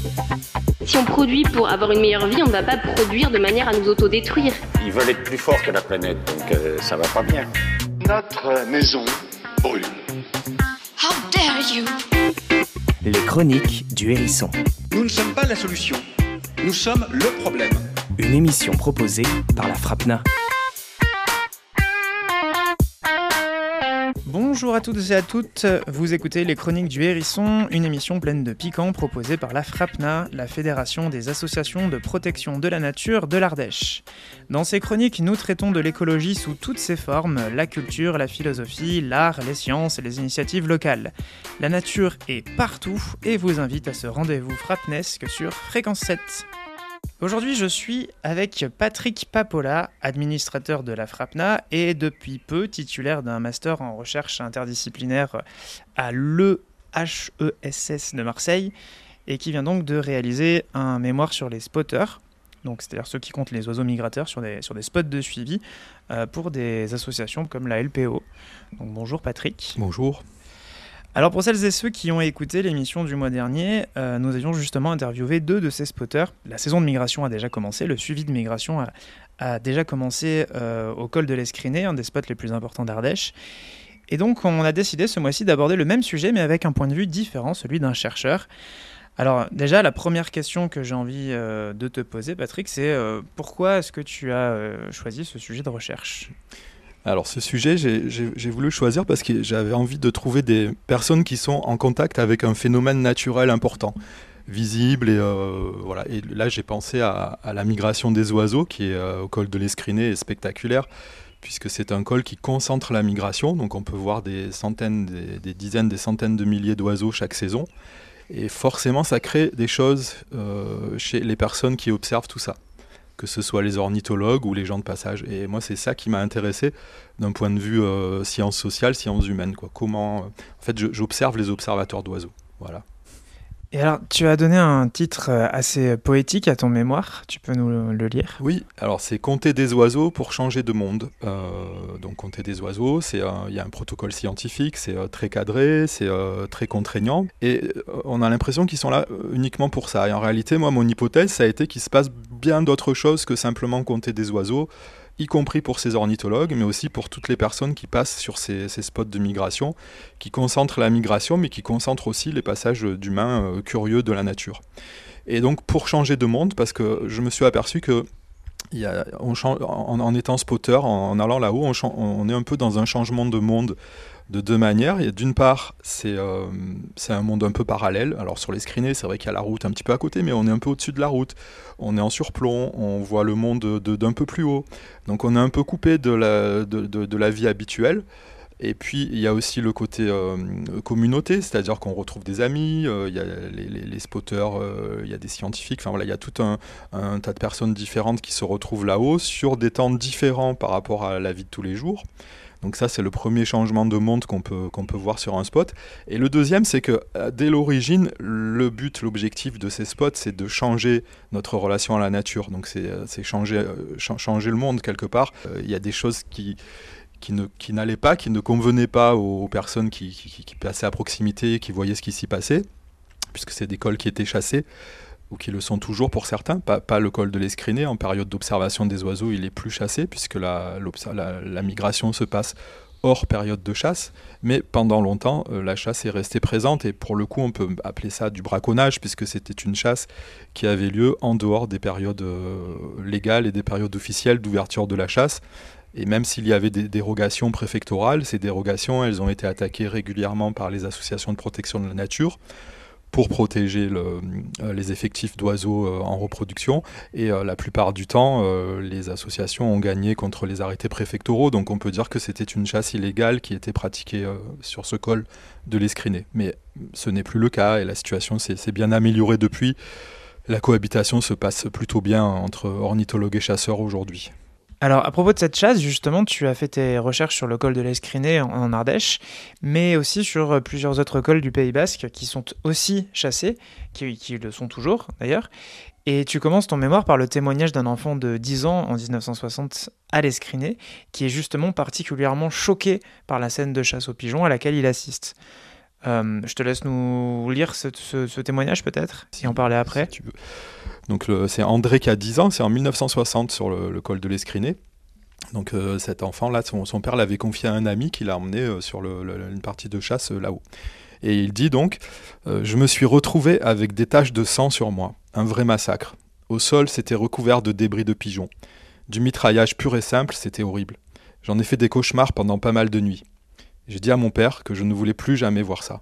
Si on produit pour avoir une meilleure vie, on ne va pas produire de manière à nous autodétruire. Ils veulent être plus forts que la planète, donc ça va pas bien. Notre maison brûle. How dare you! Les chroniques du Hérisson. Nous ne sommes pas la solution, nous sommes le problème. Une émission proposée par la FRAPNA. Bonjour à toutes et à toutes, vous écoutez Les Chroniques du Hérisson, une émission pleine de piquants proposée par la FRAPNA, la Fédération des associations de protection de la nature de l'Ardèche. Dans ces chroniques, nous traitons de l'écologie sous toutes ses formes, la culture, la philosophie, l'art, les sciences et les initiatives locales. La nature est partout et vous invite à ce rendez-vous frapnesque sur Fréquence 7. Aujourd'hui, je suis avec Patrick Papola, administrateur de la FRAPNA et depuis peu titulaire d'un master en recherche interdisciplinaire à l'EHESS de Marseille et qui vient donc de réaliser un mémoire sur les spotters, donc c'est-à-dire ceux qui comptent les oiseaux migrateurs sur des spots de suivi pour des associations comme la LPO. Donc bonjour Patrick. Bonjour. Alors pour celles et ceux qui ont écouté l'émission du mois dernier, nous avions justement interviewé 2 de ces spotters. La saison de migration a déjà commencé, le suivi de migration a déjà commencé au col de l'Escriné, un des spots les plus importants d'Ardèche. Et donc on a décidé ce mois-ci d'aborder le même sujet mais avec un point de vue différent, celui d'un chercheur. Alors déjà, la première question que j'ai envie de te poser, Patrick, c'est pourquoi est-ce que tu as choisi ce sujet de recherche ? Alors ce sujet, j'ai voulu le choisir parce que j'avais envie de trouver des personnes qui sont en contact avec un phénomène naturel important, visible. Et, voilà. Et là, j'ai pensé à la migration des oiseaux qui est au col de l'Escriné et spectaculaire, puisque c'est un col qui concentre la migration. Donc on peut voir des centaines, des dizaines, des centaines de milliers d'oiseaux chaque saison. Et forcément, ça crée des choses chez les personnes qui observent tout ça, que ce soit les ornithologues ou les gens de passage. Et moi, c'est ça qui m'a intéressé d'un point de vue sciences sociales, sciences humaines. Comment, en fait, j'observe les observateurs d'oiseaux. Voilà. Et alors, tu as donné un titre assez poétique à ton mémoire. Tu peux nous le lire ? Oui, alors c'est Compter des oiseaux pour changer de monde. Donc compter des oiseaux, il y a un protocole scientifique, c'est très cadré, c'est très contraignant. Et on a l'impression qu'ils sont là uniquement pour ça. Et en réalité, moi, mon hypothèse, ça a été qu'il se passe bien d'autres choses que simplement compter des oiseaux, y compris pour ces ornithologues, mais aussi pour toutes les personnes qui passent sur ces spots de migration, qui concentrent la migration, mais qui concentrent aussi les passages d'humains curieux de la nature. Et donc, pour changer de monde, parce que je me suis aperçu que en étant spotter, en allant là-haut, on est un peu dans un changement de monde de 2 manières. Et d'une part, c'est un monde un peu parallèle. Alors sur l'Escriné, c'est vrai qu'il y a la route un petit peu à côté, mais on est un peu au-dessus de la route. On est en surplomb, on voit le monde d'un peu plus haut. Donc on est un peu coupé de la vie habituelle. Et puis il y a aussi le côté communauté, c'est-à-dire qu'on retrouve des amis, il y a les spotters, il y a des scientifiques, enfin voilà, il y a tout un tas de personnes différentes qui se retrouvent là-haut sur des temps différents par rapport à la vie de tous les jours. Donc ça, c'est le premier changement de monde qu'on peut voir sur un spot. Et le deuxième, c'est que dès l'origine, l'objectif de ces spots, c'est de changer notre relation à la nature. Donc c'est changer le monde quelque part. Il y a des choses qui n'allaient pas, qui ne convenaient pas aux personnes qui passaient à proximité, qui voyaient ce qui s'y passait, puisque c'est des cols qui étaient chassés, ou qui le sont toujours pour certains, pas le col de l'Escriné. En période d'observation des oiseaux, il est plus chassé, puisque la migration se passe hors période de chasse, mais pendant longtemps, la chasse est restée présente, et pour le coup, on peut appeler ça du braconnage, puisque c'était une chasse qui avait lieu en dehors des périodes légales et des périodes officielles d'ouverture de la chasse. Et même s'il y avait des dérogations préfectorales, ces dérogations, elles ont été attaquées régulièrement par les associations de protection de la nature pour protéger les effectifs d'oiseaux en reproduction. Et la plupart du temps, les associations ont gagné contre les arrêtés préfectoraux. Donc on peut dire que c'était une chasse illégale qui était pratiquée sur ce col de l'Escriné. Mais ce n'est plus le cas et la situation s'est bien améliorée depuis. La cohabitation se passe plutôt bien entre ornithologues et chasseurs aujourd'hui. Alors, à propos de cette chasse, justement, tu as fait tes recherches sur le col de l'Escriné en Ardèche, mais aussi sur plusieurs autres cols du Pays Basque qui sont aussi chassés, qui le sont toujours d'ailleurs. Et tu commences ton mémoire par le témoignage d'un enfant de 10 ans en 1960 à l'Escriné, qui est justement particulièrement choqué par la scène de chasse aux pigeons à laquelle il assiste. Je te laisse nous lire ce témoignage peut-être, si on parlait après. Si tu veux. Donc c'est André qui a 10 ans, c'est en 1960 sur le col de l'Escriné. Donc cet enfant-là, son père l'avait confié à un ami qui l'a emmené sur une partie de chasse là-haut. Et il dit donc « Je me suis retrouvé avec des taches de sang sur moi, un vrai massacre. Au sol, c'était recouvert de débris de pigeons. Du mitraillage pur et simple, c'était horrible. J'en ai fait des cauchemars pendant pas mal de nuits. J'ai dit à mon père que je ne voulais plus jamais voir ça. »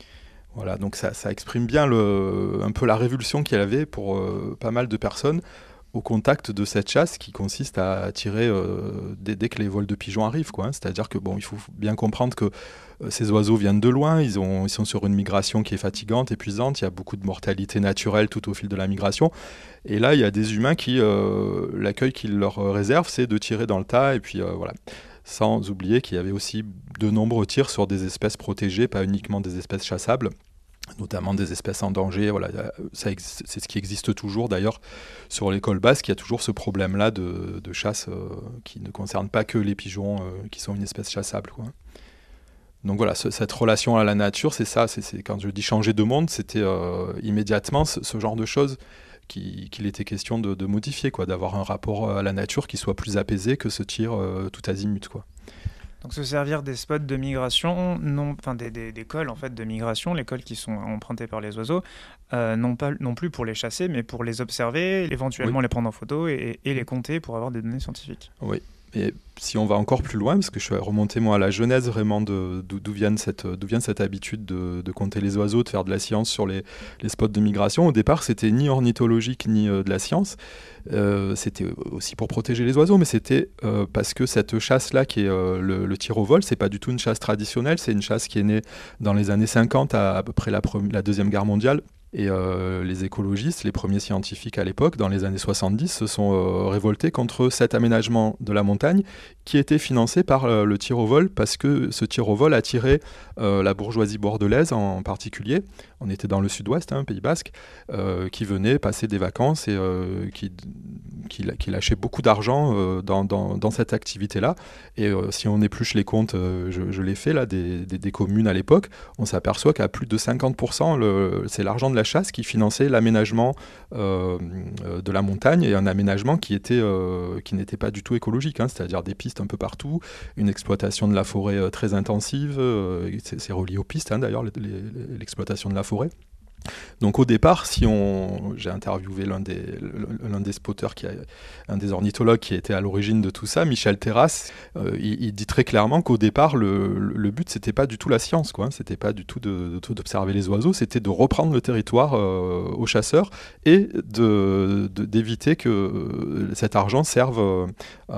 Voilà, donc ça exprime bien un peu la révulsion qu'il avait pour pas mal de personnes au contact de cette chasse qui consiste à tirer dès que les vols de pigeons arrivent, quoi, hein. C'est-à-dire que il faut bien comprendre que ces oiseaux viennent de loin, ils sont sur une migration qui est fatigante, épuisante, il y a beaucoup de mortalité naturelle tout au fil de la migration. Et là, il y a des humains qui, l'accueil qu'ils leur réservent, c'est de tirer dans le tas, et puis voilà. Sans oublier qu'il y avait aussi de nombreux tirs sur des espèces protégées, pas uniquement des espèces chassables, notamment des espèces en danger. Voilà, c'est ce qui existe toujours d'ailleurs sur les cols basques. Il y a toujours ce problème-là de chasse qui ne concerne pas que les pigeons qui sont une espèce chassable, quoi. Donc voilà, cette relation à la nature, c'est ça. C'est quand je dis changer de monde, c'était immédiatement ce genre de choses qu'il était question de modifier, quoi, d'avoir un rapport à la nature qui soit plus apaisé que ce tir tout azimut, quoi. Donc se servir des spots de migration, des cols en fait de migration, les cols qui sont empruntés par les oiseaux, non plus pour les chasser, mais pour les observer, éventuellement les prendre en photo et les compter pour avoir des données scientifiques. Oui. Et si on va encore plus loin, parce que je suis remonté moi à la genèse vraiment d'où vient cette habitude de compter les oiseaux, de faire de la science sur les spots de migration. Au départ, c'était ni ornithologique ni de la science. C'était aussi pour protéger les oiseaux, mais c'était parce que cette chasse-là, qui est le tir au vol, c'est pas du tout une chasse traditionnelle, c'est une chasse qui est née dans les années 50, à peu près la Deuxième Guerre mondiale. Et les écologistes, les premiers scientifiques à l'époque, dans les années 70, se sont révoltés contre cet aménagement de la montagne qui était financé par le tir au vol, parce que ce tir au vol attirait la bourgeoisie bordelaise en particulier. On était dans le sud-ouest, Pays Basque, qui venait passer des vacances et qui lâchait beaucoup d'argent dans cette activité-là. Et si on épluche les comptes, je l'ai fait là, des communes à l'époque, on s'aperçoit qu'à plus de 50%, c'est l'argent de la chasse qui finançait l'aménagement de la montagne, et un aménagement qui n'était pas du tout écologique, c'est-à-dire des pistes un peu partout, une exploitation de la forêt très intensive, c'est relié aux pistes d'ailleurs, l'exploitation de la forêt. Donc au départ, j'ai interviewé l'un des spotters, un des ornithologues qui était à l'origine de tout ça, Michel Terrasse. Il dit très clairement qu'au départ, le but, c'était pas du tout la science, quoi. C'était pas du tout d'observer les oiseaux, c'était de reprendre le territoire aux chasseurs et d'éviter que cet argent serve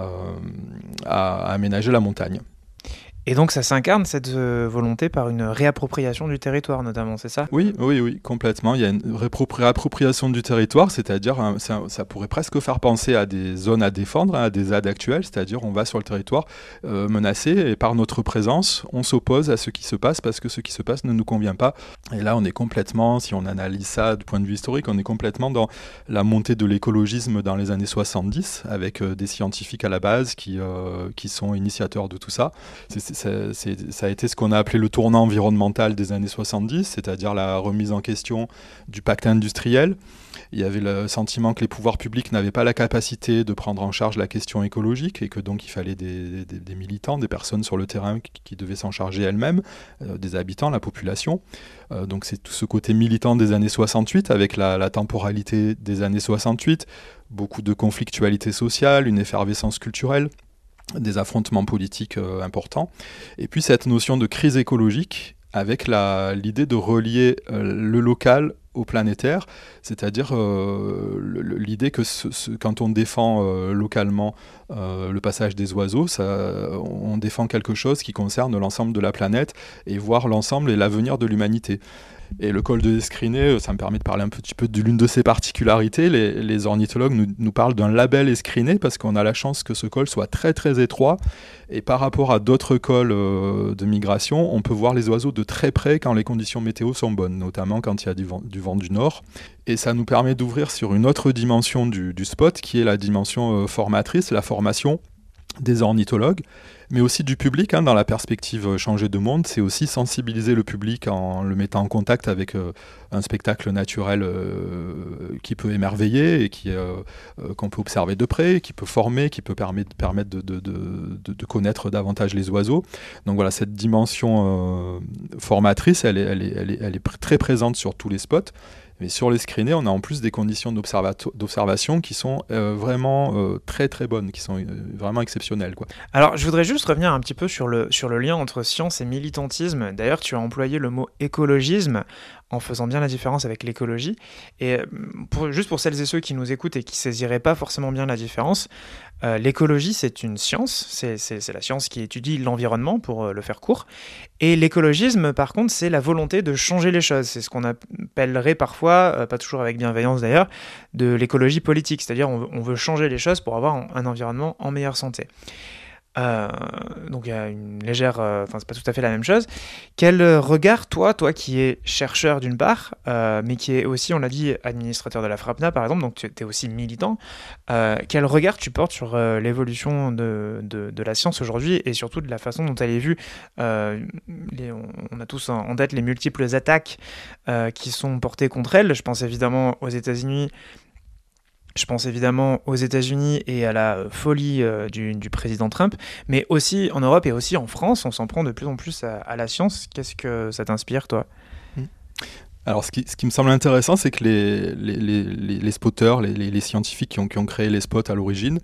à aménager la montagne. Et donc ça s'incarne, cette volonté, par une réappropriation du territoire notamment, c'est ça ? Oui, complètement. Il y a une réappropriation du territoire, c'est-à-dire ça pourrait presque faire penser à des zones à défendre, à des ZAD actuelles, c'est-à-dire on va sur le territoire menacé, et par notre présence, on s'oppose à ce qui se passe parce que ce qui se passe ne nous convient pas. Et là, on est complètement, si on analyse ça du point de vue historique, on est complètement dans la montée de l'écologisme dans les années 70, avec des scientifiques à la base qui sont initiateurs de tout ça. Ça a été ce qu'on a appelé le tournant environnemental des années 70, c'est-à-dire la remise en question du pacte industriel. Il y avait le sentiment que les pouvoirs publics n'avaient pas la capacité de prendre en charge la question écologique, et que donc il fallait des militants, des personnes sur le terrain qui devaient s'en charger elles-mêmes, des habitants, la population. Donc c'est tout ce côté militant des années 68, avec la temporalité des années 68, beaucoup de conflictualité sociale, une effervescence culturelle, des affrontements politiques importants, et puis cette notion de crise écologique avec l'idée de relier le local au planétaire, c'est-à-dire l'idée que quand on défend localement le passage des oiseaux, on défend quelque chose qui concerne l'ensemble de la planète, et voir l'ensemble et l'avenir de l'humanité. Et le col de l'Escriné, ça me permet de parler un petit peu de l'une de ses particularités. Les ornithologues nous parlent d'un label Escriné parce qu'on a la chance que ce col soit très très étroit, et par rapport à d'autres cols de migration, on peut voir les oiseaux de très près quand les conditions météo sont bonnes, notamment quand il y a du vent du nord. Et ça nous permet d'ouvrir sur une autre dimension du spot, qui est la dimension formatrice, la formation. des ornithologues, mais aussi du public, dans la perspective changer de monde. C'est aussi sensibiliser le public en le mettant en contact avec un spectacle naturel qui peut émerveiller et qu'on peut observer de près, qui peut former, qui peut permettre de connaître davantage les oiseaux. Donc voilà, cette dimension formatrice, elle est très présente sur tous les spots. Mais sur les screenés, on a en plus des conditions d'observation qui sont vraiment très très bonnes, qui sont vraiment exceptionnelles, quoi. Alors, je voudrais juste revenir un petit peu sur le lien entre science et militantisme. D'ailleurs, tu as employé le mot écologisme en faisant bien la différence avec l'écologie. Et juste pour celles et ceux qui nous écoutent et qui ne saisiraient pas forcément bien la différence, l'écologie, c'est une science, c'est la science qui étudie l'environnement, pour le faire court. Et l'écologisme, par contre, c'est la volonté de changer les choses. C'est ce qu'on appellerait parfois, pas toujours avec bienveillance d'ailleurs, de l'écologie politique. C'est-à-dire on veut changer les choses pour avoir un environnement en meilleure santé. Donc il y a une légère... c'est pas tout à fait la même chose. Quel regard, toi qui es chercheur d'une part, mais qui est aussi, on l'a dit, administrateur de la FRAPNA par exemple, donc tu es aussi militant, quel regard tu portes sur l'évolution de la science aujourd'hui et surtout de la façon dont elle est vue? On a tous en tête les multiples attaques qui sont portées contre elle. Je pense évidemment aux États-Unis et à la folie du président Trump, mais aussi en Europe et aussi en France, on s'en prend de plus en plus à la science. Qu'est-ce que ça t'inspire, toi ? Alors, ce qui me semble intéressant, c'est que les spotters, les scientifiques qui ont créé les spots à l'origine,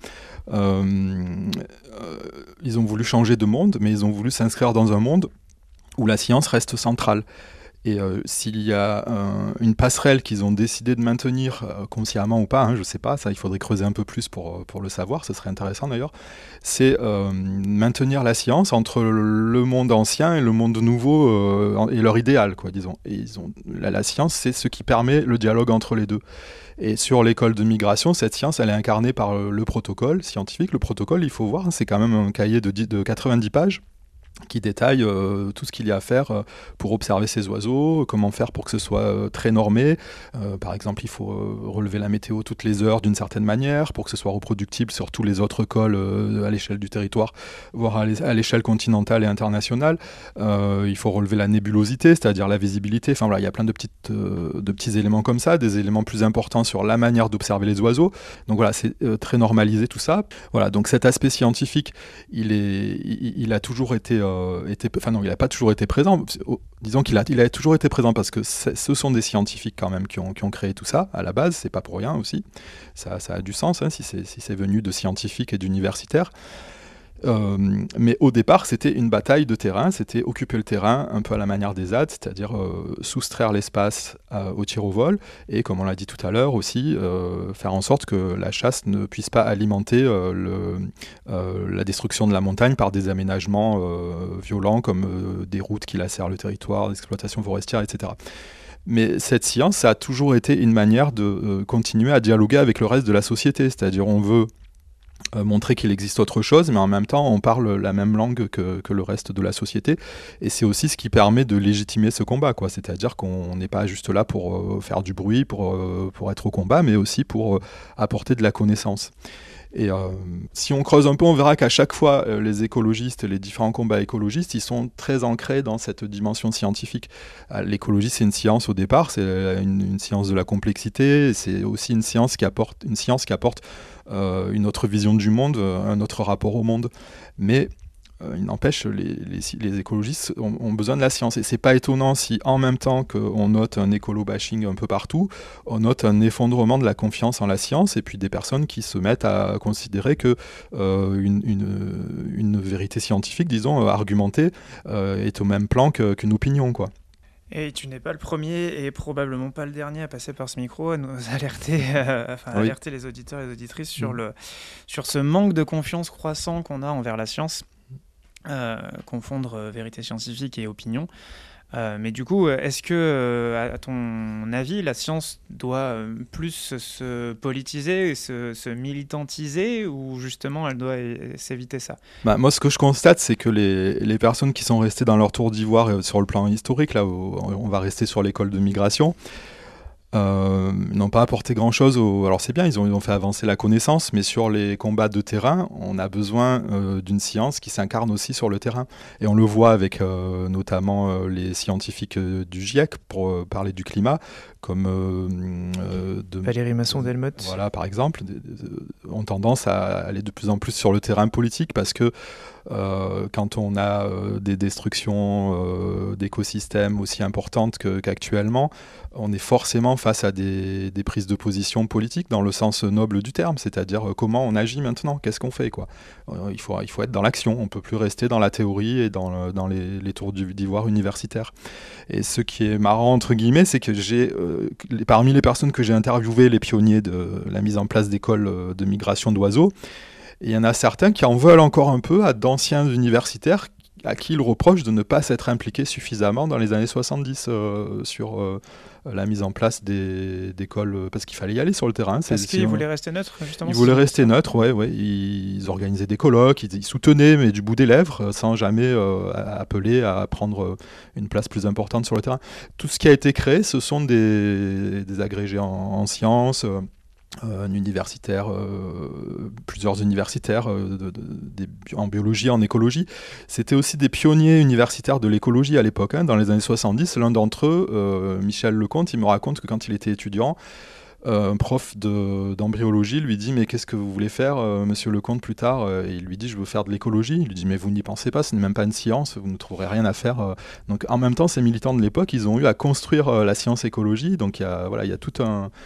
ils ont voulu changer de monde, mais ils ont voulu s'inscrire dans un monde où la science reste centrale. Et s'il y a une passerelle qu'ils ont décidé de maintenir consciemment ou pas, je ne sais pas, ça il faudrait creuser un peu plus pour le savoir, ce serait intéressant d'ailleurs, c'est maintenir la science entre le monde ancien et le monde nouveau et leur idéal, quoi, disons. Et la science, c'est ce qui permet le dialogue entre les deux. Et sur l'école de migration, cette science, elle est incarnée par le protocole scientifique. Le protocole, il faut voir, c'est quand même un cahier de 90 pages. Qui détaille tout ce qu'il y a à faire pour observer ces oiseaux, comment faire pour que ce soit très normé. Par exemple, il faut relever la météo toutes les heures d'une certaine manière pour que ce soit reproductible sur tous les autres cols à l'échelle du territoire, voire à l'échelle continentale et internationale. Il faut relever la nébulosité, c'est-à-dire la visibilité. Enfin voilà, il y a plein de petits éléments comme ça, des éléments plus importants sur la manière d'observer les oiseaux. Donc voilà, c'est très normalisé tout ça. Voilà, donc cet aspect scientifique, il a toujours été il n'a pas toujours été présent. Disons qu'il a toujours été présent parce que ce sont des scientifiques quand même qui ont créé tout ça à la base. C'est pas pour rien aussi. Ça a du sens si c'est venu de scientifiques et d'universitaires. Mais au départ, c'était une bataille de terrain, c'était occuper le terrain un peu à la manière des ZAD, c'est-à-dire soustraire l'espace au tir au vol, et comme on l'a dit tout à l'heure aussi, faire en sorte que la chasse ne puisse pas alimenter la destruction de la montagne par des aménagements violents comme des routes qui lacèrent le territoire, l'exploitation forestière, etc. Mais cette science, ça a toujours été une manière de continuer à dialoguer avec le reste de la société, c'est-à-dire on veut montrer qu'il existe autre chose, mais en même temps on parle la même langue que le reste de la société, et c'est aussi ce qui permet de légitimer ce combat, quoi. C'est-à-dire qu'on n'est pas juste là pour faire du bruit, pour être au combat, mais aussi pour apporter de la connaissance. Et si on creuse un peu, on verra qu'à chaque fois, les écologistes, les différents combats écologistes, ils sont très ancrés dans cette dimension scientifique. L'écologie, c'est une science au départ, c'est une science de la complexité, c'est aussi une science qui apporte une autre vision du monde, un autre rapport au monde. Mais il n'empêche, les écologistes ont besoin de la science. Et c'est pas étonnant si, en même temps qu'on note un écolo-bashing un peu partout, on note un effondrement de la confiance en la science, et puis des personnes qui se mettent à considérer que une vérité scientifique, disons, argumentée, est au même plan qu'une opinion, quoi. Et tu n'es pas le premier et probablement pas le dernier à passer par ce micro à nous alerter, alerter les auditeurs et les auditrices sur ce manque de confiance croissant qu'on a envers la science. Confondre vérité scientifique et opinion. Mais du coup, est-ce que, à ton avis, la science doit plus se politiser, se militantiser, ou justement elle doit s'éviter ça ? Moi, ce que je constate, c'est que les personnes qui sont restées dans leur tour d'ivoire sur le plan historique, là où on va rester sur l'école de migration, n'ont pas apporté grand-chose. Alors c'est bien, ils ont fait avancer la connaissance, mais sur les combats de terrain, on a besoin d'une science qui s'incarne aussi sur le terrain. Et on le voit avec notamment les scientifiques du GIEC pour parler du climat, comme Valérie Masson-Delmotte. Voilà, par exemple, ont tendance à aller de plus en plus sur le terrain politique parce que quand on a des destructions d'écosystèmes aussi importantes qu'actuellement, on est forcément face à des prises de position politiques dans le sens noble du terme, c'est-à-dire comment on agit maintenant, qu'est-ce qu'on fait, quoi. Il faut être dans l'action, on ne peut plus rester dans la théorie et dans les tours d'ivoire universitaires. Et ce qui est marrant, entre guillemets, c'est que parmi les personnes que j'ai interviewées, les pionniers de la mise en place d'écoles de migration d'oiseaux, il y en a certains qui en veulent encore un peu à d'anciens universitaires à qui ils reprochent de ne pas s'être impliqués suffisamment dans les années 70 sur la mise en place d'écoles, parce qu'il fallait y aller sur le terrain. Parce qu'ils voulaient rester neutres, justement. Ils voulaient rester neutres, ouais. Ils organisaient des colloques, ils soutenaient, mais du bout des lèvres, sans jamais appeler à prendre une place plus importante sur le terrain. Tout ce qui a été créé, ce sont des agrégés en sciences, un universitaire, plusieurs universitaires en biologie, en écologie. C'était aussi des pionniers universitaires de l'écologie à l'époque, dans les années 70. L'un d'entre eux, Michel Lecomte, il me raconte que quand il était étudiant, un prof d'embryologie lui dit « Mais qu'est-ce que vous voulez faire, monsieur Lecomte, plus tard ?» Et il lui dit « Je veux faire de l'écologie. » Il lui dit « Mais vous n'y pensez pas, ce n'est même pas une science, vous ne trouverez rien à faire. » Donc en même temps, ces militants de l'époque, ils ont eu à construire la science écologie. Donc il y a tout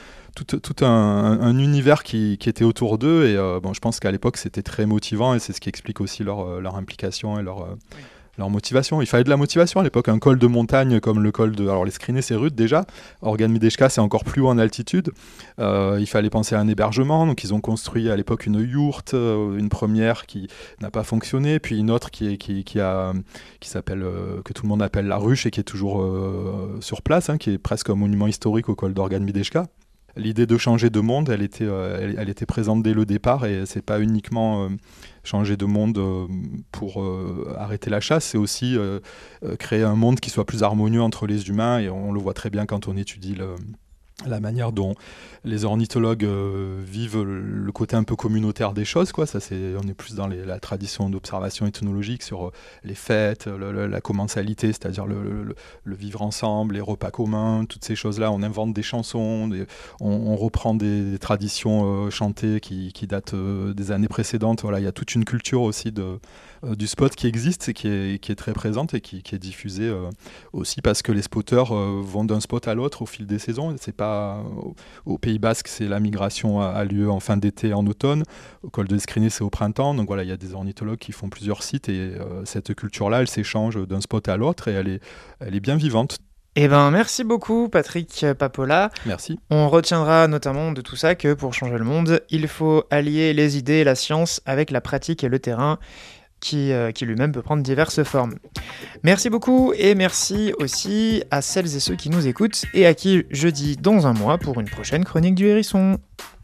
un univers qui était autour d'eux. Et je pense qu'à l'époque, c'était très motivant et c'est ce qui explique aussi leur implication et leur motivation. Il fallait de la motivation à l'époque. Un col de montagne comme le col de... Alors les Skrinés, c'est rude déjà. Organ Mideshka, c'est encore plus haut en altitude. Il fallait penser à un hébergement. Donc ils ont construit à l'époque une yourte, une première qui n'a pas fonctionné, puis une autre qui s'appelle, que tout le monde appelle la ruche et qui est toujours sur place, qui est presque un monument historique au col d'Organ Mideshka. L'idée de changer de monde, elle était présente dès le départ et c'est pas uniquement changer de monde pour arrêter la chasse, c'est aussi créer un monde qui soit plus harmonieux entre les humains et on le voit très bien quand on étudie la manière dont les ornithologues vivent le côté un peu communautaire des choses, quoi. Ça, on est plus dans la tradition d'observation ethnologique sur les fêtes, la commensalité, c'est-à-dire le vivre ensemble, les repas communs, toutes ces choses-là. On invente des chansons, on reprend des traditions chantées qui datent des années précédentes. Voilà, il y a toute une culture aussi du spot qui existe et qui est très présente et qui est diffusée aussi parce que les spotters vont d'un spot à l'autre au fil des saisons. C'est pas au Pays Basque, c'est la migration a lieu en fin d'été, en automne. Au col de Skrinné, c'est au printemps. Donc voilà, il y a des ornithologues qui font plusieurs sites et cette culture-là, elle s'échange d'un spot à l'autre et elle est bien vivante. Eh ben, merci beaucoup, Patrick Papola. Merci. On retiendra notamment de tout ça que pour changer le monde, il faut allier les idées et la science avec la pratique et le terrain. Qui lui-même peut prendre diverses formes. Merci beaucoup et merci aussi à celles et ceux qui nous écoutent et à qui je dis dans un mois pour une prochaine chronique du Hérisson.